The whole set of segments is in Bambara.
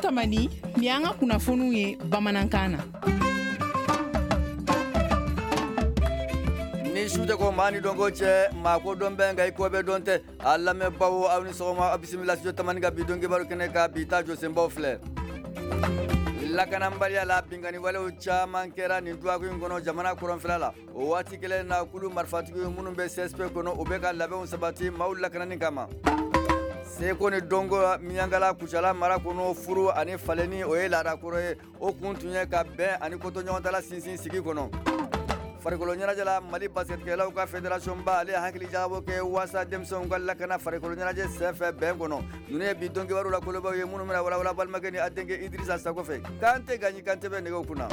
Tamani ni an ka kunnafoniw ye bamanankan na. Ni sute ko mani dongo che mako dombe ngai ko be donte alla me bawo awni soma bismillah jo Tamani ga bidonge baro kene ka bita jo sembo fle la kanambali ala bingani wala ucha mankera ni duwa ko ngono jamana kuron filala o wati kele na kulu marfati ko munum be CSP kono o be ka labe on sabati mawla kanani kama seko ni dongo miyangala kuchala mara kono furu ani faleni o e lara koroe o kuntunye ka be ani koto nyontala sinsin sigi kono farikolo nyara jala Mali basket kelaw ka federation ba ale hakili jabo ke wasa demson galla kana farikolo nyara je sefe be kono dune bi dongi waru la kolo ba ye munu mera wala balmageni adenge Idrissa Sagofe kante ganyi kante be nego kuna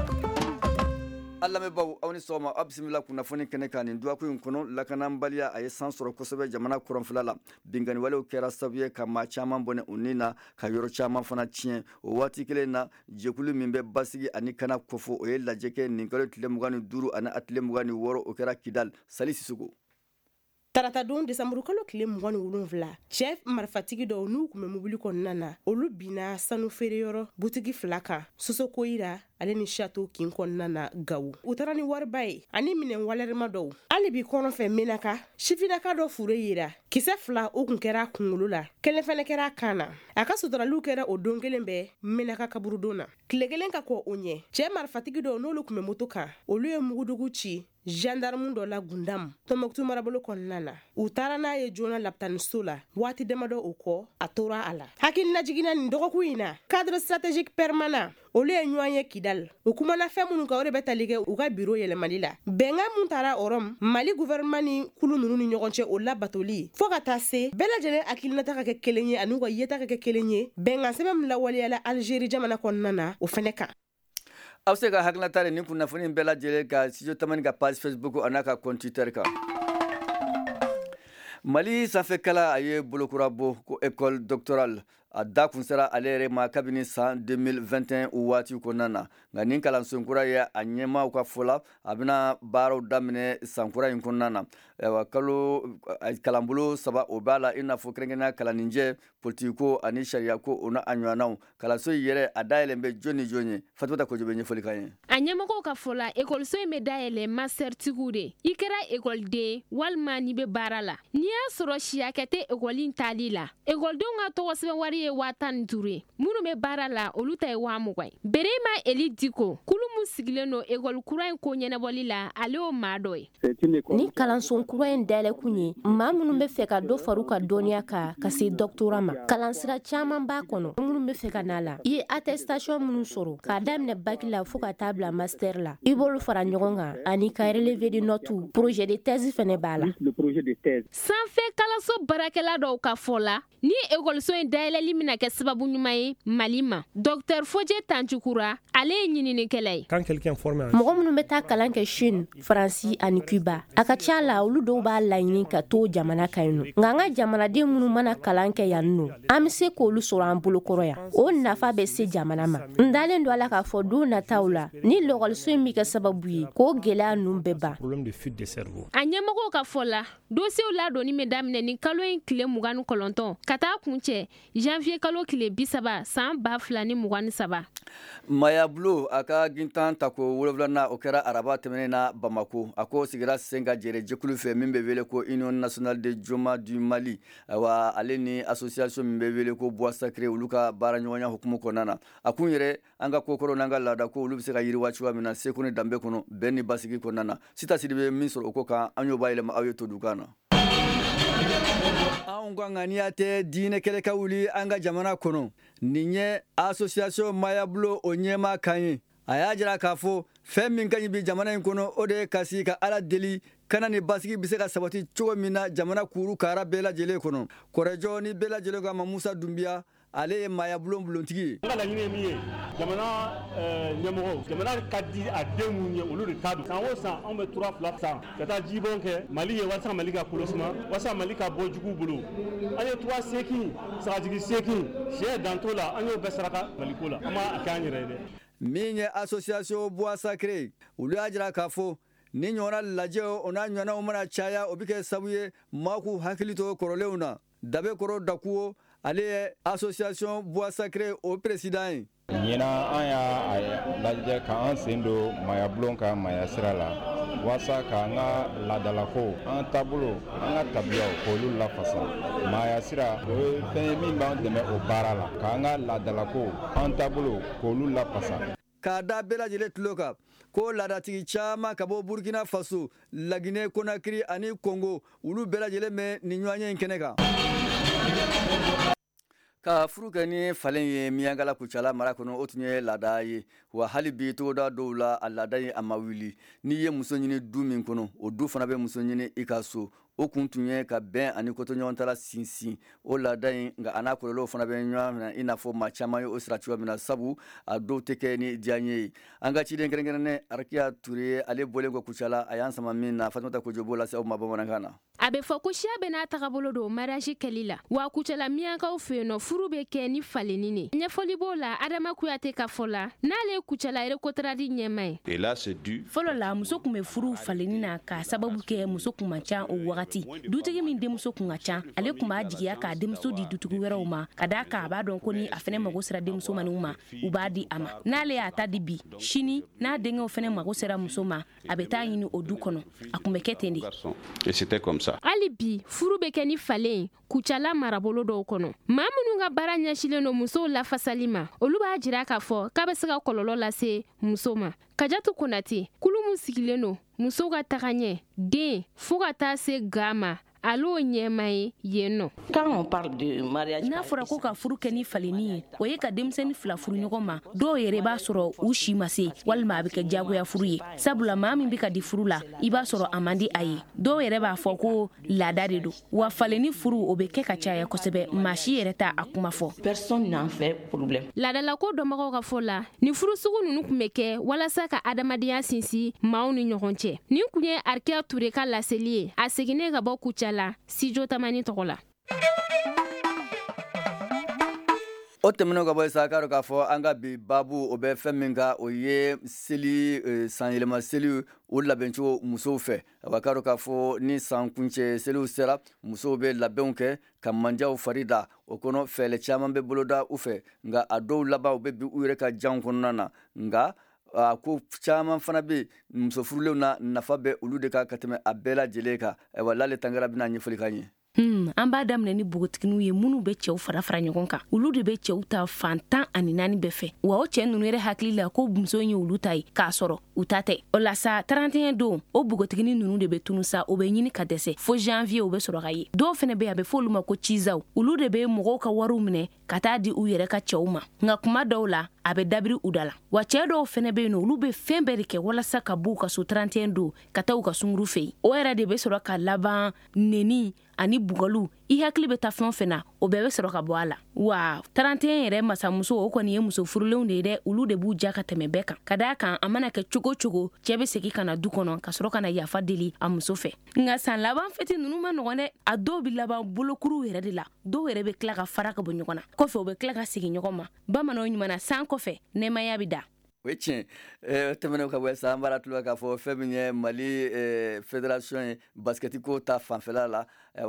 alla me baw awni soma bismillah kuna foni kene kanin duwa ko kono la kana mbaliya ay sansoro ko sobe jamana kuron filala bingani wala kera sabiye kama chama bone unina ka yoro chama fana tien o wati kele na jekulu mimbe basigi ani kana kofo o yella jeke ninkalo tile mugani duru ana atle mugani woro o kera Kidal salisi sugo tarata don Desamuru kalo kile 27 chef marfatigi do nu kume mobili konnana olu bina sanu fere yoro butigi flaka soso koira ale ni chateau kin konnana gawu utarani warbai ani minen walerma do ali bi kono fe minaka shifinaka do fure yira kise fla o kun kera kungulu la kelen fene kera kana aka sudara lu kera o dongelen be minaka kaburudona klegelen ka ko onye chef marfatigi do no lu kume motoka olu e mugudugu ci gendarme do la gundam Tombouctou marabolo konnana utara na ye jona laptan sola wati demado uko atora ala hakil na jigina ni dogo ina cadre stratégique permanent ole enyoanye Kidal ukuma na fe munu ka ore betalige uga bureau yele Malila benga muntara orom Mali gouvernement ni kulu nunu ni nyogonche ola batoli foka tase bela jene akil na taka ke kelenye anu ko yeta ke kelenye benga sebem la wali ala Algérie jamana konnana o feneka awsega hakla tare ni kunna foni bela jele ka sijo Tamani ga page Facebook anaka compte Twitter ka Mali safe kala aye bolokurabo ko école doctorale a da kun sera alere ma kabini san 2021 wati konana ngani kala sunkura ya anyema ka fola abina baro damine sankura in konana wa kalo kalambulu saba obala ina fo krengena kala ninje politiko ani sharia ko ona anywana kala so yere adaile mbe joni fatota ko jobe nyefoli kanye anyema ko ka fola école so me daile master tigude ikera école de walmani be barala niya soro shia kete école talila école de nga to wasbe wari watan dure munu me barala oluta e wamu kwai berema eli diko kulu musigileno école kurain ko nyena bolila aleo madoy ni kalanson kurain dale kunye mamunu be feka do faruka donia ka kasi doctorama kalansira chaman ba kono munu be feka nala i attestation munu soro ka damne bakila fuka tabla master la ibolu fara nyogonga ani ka relevé de notu projet de thèse fene bala le projet de thèse sans fait kalanso barakela do ka fola ni école so dale limina ke sababu nyumaye malima docteur Fodje Tanchukura ale nyinini kelay quand quelqu'un forme mogo munu beta kalan ke Chine France ani Cuba akacha la ulu do ba layini ka to jamana kayno nganga jamana de munu mana kalan ke yanno amse ko lu soro an bolo koroya o nafa be se jamana ma ndalen do ala ka fodu na taula ni logol so mi ka sababu yi ko gela numbe ba problème de fuite de cerveau anyamago ka fola dossier la do ni mesdames ni kalo en clé muganu kolonton kata kunche janvier kalo kile bisaba san ba flani mugani saba Maya Blue aka gintan tako woloflana okera araba temenena Bamako ako sigira senga jere jekulu fe mimbe vele ko Union Nationale de Joma du Mali wa aleni association mimbe vele ko bois sacré uluka baranyonya hukumu konana akunyere anga kokoro nanga lada ko ulubise ka yiri wachuwa mina sekuni dambe kono beni basigi konana sita sidibe minsoro okoka anyo baile ma aweto dukana Ngwangania dine kele kawuli anga jamana kono ninye association Mayablo onyema kanyi ayajira kafo fem kanyi bi jamana kono ode kasi ka ala deli kana ni basigi biseka sabati chogo mina jamana kuru kara bela jele kono korejo ni bela jele ko Musa Dumbia ale Mayablo mbulontigi ngala nyine miye jamana nyamo jamana kadi ademu nye ulu kadu sanwo san on be 3 flats kata jibonke mali ye wasa mali ka kulosuma wasa mali ka bojugu bulu ayo 3 seki sajigi seki she dantola ayo besaraka malikola ama akanyirede minye association bois sacré ulu ajira kafo ni nyona lajeo ona nyona umana chaya obike sabuye maku hakilito koroleuna dabe koro dakuo ale association bois sacré au président ɲina an y'a lajɛ k'an sen don maya bulon ka maya sira la walasa k'an ka laadalako an taabolo an ka tabiyaw k'olu lafasa maya sira o ye fɛn ye min b'an dɛmɛ o baara la k'an ka laadalako an taabolo k'olu lafasa k'a da bɛɛ lajɛlen tulo kan ko laadatigi caaman ka bɔ burkina faso laginɛ konakiri ani kongo olu bɛɛ lajɛlen bɛ nin ɲɔgɔn ye kɛnɛ kan ka furu kɛ ni falen ye Miyankala Kucala mara kɔnɔ o tun ye laada ye wa hali bi togoda dɔw la a laada ye a ma wuli n'i ye muso ɲini du min kɔnɔ o du fana bɛ muso ɲini i ka so o kun tun ye ka bɛn ani kotoɲɔgɔn tala sinsin o laada in nka a n'a kɔlɔlɔw fana bɛ ɲɔgɔn minɛ i n'a fɔ maa caman ye o sira cogoya min na sabu a dɔw tɛ kɛ ni diya ye an ka ciden kɛrɛnkɛrɛnnen Arakiya Ture ale bɔlen kɔ Kucala a y'an sama min na Fatumata Kojo b'o lase aw ma bamanankan na a bɛ fɔ ko siya bɛ n'a tagabolo don mariage kɛli la wa Kucala Miyankaw fɛ yen nɔ furu bɛ kɛ ni falenni ne ɲɛfɔli b'o la Adama Kuyate ka fɔ la n'ale ye Kucala Erekotaradi ɲɛma ye fɔlɔ la muso kun bɛ furu falenni na ka sababu kɛ muso kun man ca o wagati dutigi min denmuso kun ka ca ale kun b'a jigiya k'a denmuso di dutigi wɛrɛw ma ka d'a kan a b'a dɔn ko ni a fɛnɛ mago sera denmuso ma u b'a di a ma n'ale y'a ta di bi sini n'a denkɛw fɛnɛ mago sera muso ma a bɛ taa ɲini o du kɔnɔ a kun bɛ kɛ ten de hali bi furu bɛ kɛ ni falen Kucala marabolo dɔw kɔnɔ maa minnu ka baara ɲɛsilen don musow lafasali ma olu b'a jira k'a fɔ k'a bɛ se ka kɔlɔlɔ lase muso ma Kajatu Konate kulu min sigilen don musow ka taga ɲɛ den fo ka taa se ga ma alo ɲɛma ye yen nɔ n'a fɔra ko ka furu kɛ ni falenni ye o ye ka denmisɛnnin fila furu ɲɔgɔn ma dɔw yɛrɛ b'a sɔrɔ u si ma se walima a bɛ kɛ jagoya furu ye sabula maa min bɛ ka di furu la i b'a sɔrɔ a man di a ye dɔw yɛrɛ b'a fɔ ko laada de don wa falenni furu o bɛ kɛ ka caya kosɛbɛ maa si yɛrɛ t'a a kuma fɔ laadalako dɔnbagaw ka fɔ la ni furu sugu ninnu kun bɛ kɛ walasa ka adamadenya sinsin maaw ni ɲɔgɔn cɛ nin kun ye Arakiya Ture ka laseli ye a seginnen ka bɔ Kucala la Sijo Tamani tɔgɔ la o tɛmɛnen ka bɔ sa k'a dɔn k'a fɔ an ka bi babu o bɛ fɛn min kan o ye seli san yɛlɛma seli o labɛncogo musow fɛ a k'a dɔn k'a fɔ ni san kuncɛ seliw sera musow bɛ labɛnw kɛ ka manjaw fari da o kɔnɔ fɛɛlɛ caman bɛ boloda u fɛ nka a dɔw laban u bɛ bi u yɛrɛ ka janw kɔnɔna na nka a ko caman fana bɛ muso furulenw na nafa bɛ olu de kan ka tɛmɛ a bɛɛ lajɛlen kan ayiwa Lale Tangara bɛna ɲɛfɔli k'an ye an b'a daminɛ ni bogotigininw ye minnu bɛ cɛw fara fara ɲɔgɔn kan olu de bɛ cɛw ta fantan ani naani bɛɛ fɛ wa o cɛ ninnu yɛrɛ hakili la ko muso ye olu ta ye k'a sɔrɔ u ta tɛ o la sa 31 don o bogotiginin ninnu de bɛ tunu sa o bɛ ɲini ka dɛsɛ fo janvier o bɛ sɔrɔ ka ye dɔw fɛnɛ bɛ a bɛ fɔ olu ma ko cizaw olu de bɛ mɔgɔw ka wariw minɛ ka taa di u yɛrɛ ka cɛw ma nka kuma dɔw la a bɛ dabiri u da la wa cɛ dɔw fɛnɛ bɛ yen nɔ olu bɛ fɛn bɛɛ de kɛ walasa ka b'u ka so 31 don ka taa u ka sunguru fɛ yen o yɛrɛ de bɛ sɔrɔ ka laban neni ani bugalu i hakili bɛ taa fɛn o fɛn na o bɛɛ bɛ sɔrɔ ka bɔ a la wa 31 yɛrɛ masamuso o kɔni ye muso furulenw de ye dɛ olu de b'u ja ka tɛmɛ bɛɛ kan ka d'a kan a mana kɛ cogo cogo cɛ bɛ segin ka na du kɔnɔ ka sɔrɔ ka na yafa deli a muso fɛ nka san laban fɛti ninnu ma nɔgɔn dɛ a dɔw bɛ laban bolokuruw yɛrɛ de la dɔw yɛrɛ bɛ tila ka fara ka bɔ ɲɔgɔn na kɔfɛ u bɛ tila ka segin ɲɔgɔn ma bamananw ɲuman san kɔfɛ nɛɛmaya bɛ da o ye tiɲɛ tɛmɛnen ka bɔ sa an b'a tulo k'a fɔ fɛn min ye Mali fédération ye basketi ko ta fanfɛla la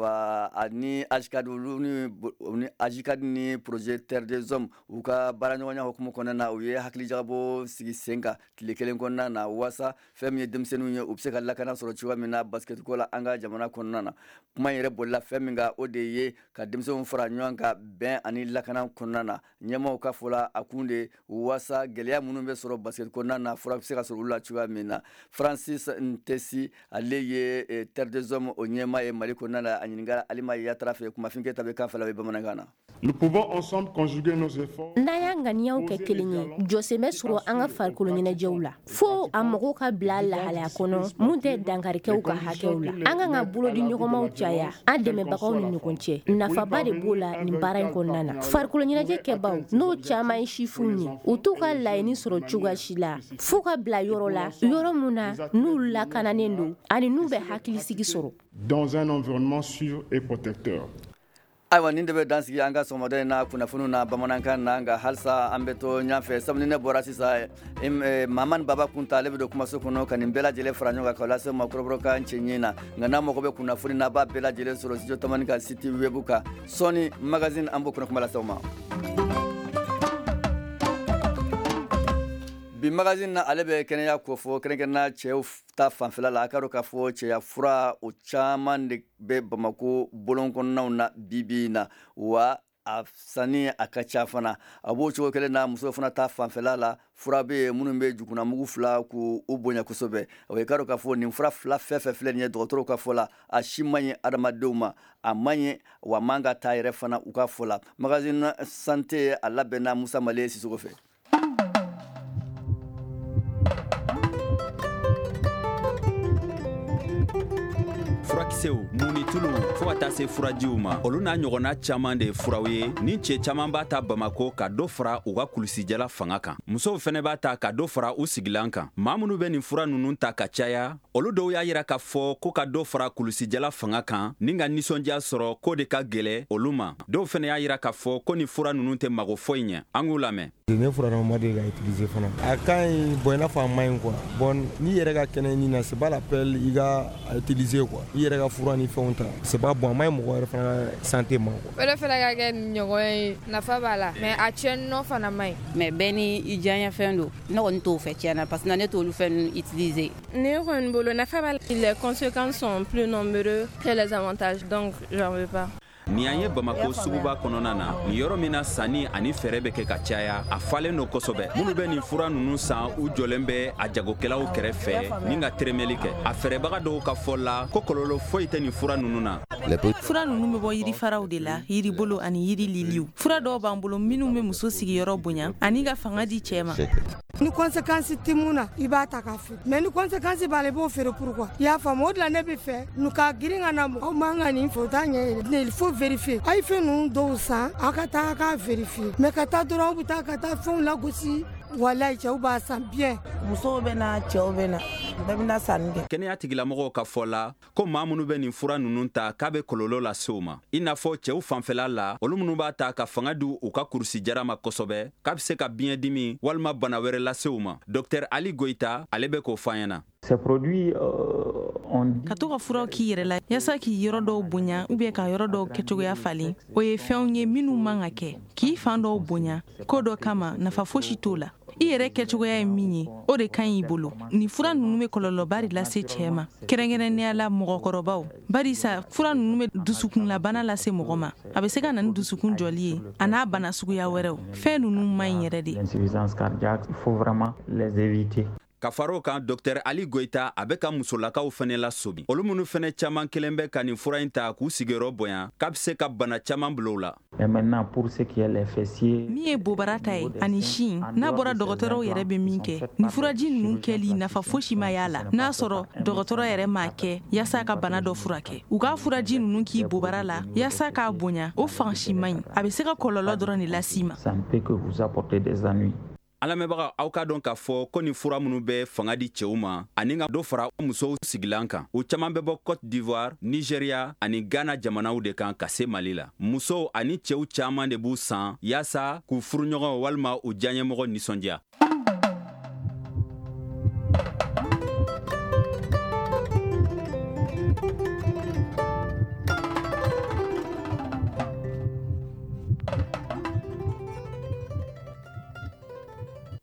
ani AJICAD ni AJICAD ni projet Terre des Hommes u ka baaraɲɔgɔnya hukumu kɔnɔna na u ye hakili jagabɔ sigi sen kan tile kelen kɔnɔna na wasa fɛn min ye denmisɛnninw ye u bɛ se ka lakana sɔrɔ cogoya min na basketi ko la an ka jamana kɔnɔna na kuma in yɛrɛ bolila fɛn min kan o de ye ka denmisɛnninw fara ɲɔgɔn kan bɛn ani lakana kɔnɔna na ɲɛmaaw ka fɔ la a kun de wasa gɛlɛya minnu bɛ sɔrɔ basket kɔnɔna na fura bɛ se ka sɔrɔ olu la cogoya min na Francis Ntesi ale ye Terre des Hommes o ɲɛmaa ye Mali kɔnɔna la a ɲininka Alima Yatara fɛ kumafin kɛ ta bɛ kan fɛ la bɛ bamanankan na. Nous pouvons ensemble conjuguer nos efforts. N'a y'an ŋaniyaw kɛ kelen ye jɔsen bɛ sɔrɔ an ka farikolo ɲɛnajɛw la fo a mɔgɔw ka bila lahalaya kɔnɔ mun tɛ dankarikɛw ka hakɛw la an kan ka bolo di ɲɔgɔnmaw caya an dɛmɛbagaw ni ɲɔgɔn cɛ nafaba de b'o la nin baara in kɔnɔna na farikolo ɲɛnajɛ kɛbaw n'o caman ye sifuw ye u t'u ka laɲini sɔrɔ cogoya si la fo ka bila yɔrɔ la yɔrɔ mun na n'u lakananen don ani n'u bɛ hakilisigi sɔrɔ dans un environnement sûr et protecteur. Ayiwa nin de bɛ dansigi an ka sɔgɔmada in na kunnafoniw na bamanankan na nka halisa an bɛ to ɲɔgɔn fɛ sabu ni ne bɔra sisan Mamani Baba Kunta ale bɛ don kumaso kɔnɔ ka nin bɛɛ lajɛlen fara ɲɔgɔn kan k'o lase ma kɔrɔbɔrɔ kan cɛ ɲɛ na nka n'a mago bɛ kunnafoni na a b'a bɛɛ lajɛlen sɔrɔ studio tamani ka site web kan Sɔni magazine an b'o kɔnɔ kuma lase o ma. Bi magazine na ale bɛ kɛnɛya ko fɔ kɛrɛnkɛrɛnna cɛw ta fanfɛla la a ka dɔn k'a fɔ cɛya fura o caman de bɛ Bamako bolon kɔnɔnaw na bibi na wa a sanni a ka ca fana a b'o cogo kelen na muso fana ta fanfɛla la fura bɛ yen minnu bɛ jugunamugu fila k'u bonya kosɛbɛ o ye ka dɔn k'a fɔ nin fura fila fɛn fɛn filɛ nin ye dɔgɔtɔrɔw ka fɔ la a si man ɲi adamadenw ma a man ɲi wa man ka taa yɛrɛ fana u ka fɔ la magazine santé a labɛnna Musa Male Sisoko fɛ. Furakisɛw, munitulu, fo ka taa se furajiw ma. Olu n'a ɲɔgɔnna caman de ye furaw ye ni cɛ caman b'a ta Bamako ka dɔ fara u ka kulusijala fanga kan. Musow fɛnɛ b'a ta ka dɔ fara u sigilan kan. Maa minnu bɛ nin fura ninnu ta ka caya, olu dɔw y'a yira k'a fɔ ko ka dɔ fara kulusijala fanga kan ni ka nisɔndiya sɔrɔ ko de ka gɛlɛ olu ma. Dɔw fɛnɛ y'a yira k'a fɔ ko ni fura ninnu tɛ mago foyi ɲɛ. An k'u lamɛn. Ne fura ma de ka utiliser fana. A ka ɲi bon i n'a fɔ a man ɲi quoi. Bon n'i yɛrɛ ka kɛnɛ ni na c'est pas la peine i ka utiliser quoi. I yɛrɛ ka fura ni fɛnw ta c'est pas bon a man ɲi mɔgɔ yɛrɛ fana santé ma quoi. O de fana ka kɛ ɲɔgɔn ye nafa b'a la mais a tiɲɛni nɔ fana man ɲi. Mais bɛɛ ni i diyaɲɛ fɛn don ne kɔni t'o fɛ tiɲɛna parce que ne t'olu fɛn utiliser. Ne kɔni bolo nafa b'a la. Les conséquences sont plus nombreuses que les avantages donc j'en veux pas. Ni an ye Bamako suguba kɔnɔna na ni yɔrɔ min na sanni ani fɛɛrɛ bɛ kɛ ka caya a falen no kosɛbɛ minnu bɛ nin fura ninnu san u jɔlen bɛ a jagokɛlaw kɛrɛfɛ ni ka teremeli kɛ a fɛɛrɛbaga dɔw ka fɔ la ko kɔlɔlɔ foyi tɛ nin fura ninnu na. Fura ninnu bɛ bɔ yirifaraw de la yiribolo ani yiri liliw fura dɔw b'an bolo minnu bɛ muso sigiyɔrɔ bonya ani ka fanga di cɛ ma. Ni conséquence tɛ mun na i b'a ta k'a feere mais ni conséquence b'a la i b'o feere pourquoi i y'a faamu o de la ne bɛ fɛ nu ka girin ka na aw man ka nin fɛ o t'a ɲɛ yɛrɛ il faut vérifier a ye fɛn ninnu dɔw san a ka taa k'a vérifier mais ka taa dɔrɔn aw bɛ taa ka taa fɛnw lagosi walayi cɛw b'a san bien musow bɛ na cɛw bɛ na bɛɛ bɛ na sanni kɛ. Kɛnɛya tigilamɔgɔw ka fɔ la ko maa minnu bɛ nin fura ninnu ta k'a bɛ kɔlɔlɔ lase u ma i n'a fɔ cɛw fanfɛla la olu minnu b'a ta ka fanga di u ka kurusijara ma kosɛbɛ k'a bɛ se ka biɲɛdimi walima bana wɛrɛ lase u ma. Dr Ali Goita ale bɛ k'o fɔ an ɲɛna. Ka to ka furaw k'i yɛrɛ la yasa k'i yɔrɔ dɔw bonya ou bien ka yɔrɔ dɔw kɛcogoya falen o ye fɛnw ye minnu man ka kɛ k'i fan dɔw bonya ko dɔ kama nafa fosi t'o la i yɛrɛ kɛcogoya ye min ye o de ka ɲi i bolo ni fura ninnu bɛ kɔlɔlɔba de lase cɛ ma kɛrɛnkɛrɛnnenya la mɔgɔkɔrɔbaw barisa fura ninnu bɛ dusukunlabana lase mɔgɔ ma a bɛ se ka na ni dusukun jɔli ye a n'a bana suguya wɛrɛw fɛn ninnu man ɲi yɛrɛ de. Ka faro kan Dr Ali Goita a bɛ ka musolakaw fɛnɛ la sobi olu minnu fɛnɛ caman kelen bɛ ka nin fura in ta k'u sigiyɔrɔ bonya k'a bɛ se ka bana caman bila u la. Min ye bobara ta ye ani sin n'a bɔra dɔgɔtɔrɔw yɛrɛ bɛ min kɛ ni furaji ninnu kɛli nafa fosi ma y'a la n'a sɔrɔ dɔgɔtɔrɔ yɛrɛ m'a kɛ yasa ka bana dɔ furakɛ u ka furaji ninnu k'i bobara la yasa k'a bonya o fan si man ɲi a bɛ se ka kɔlɔlɔ dɔrɔn de las'i ma. An lamɛnbaga aw ka dɔn k'a fɔ ko nin fura minnu bɛ fanga di cɛw ma ani ka dɔ fara musow sigilan kan u caman bɛ bɔ Côte d'Ivoire, Nigeria ani Ghana jamanaw de kan ka se Mali la. Musow ani cɛw caman de b'u san yaasa k'u furuɲɔgɔn walima u diyaɲɛmɔgɔ nisɔndiya.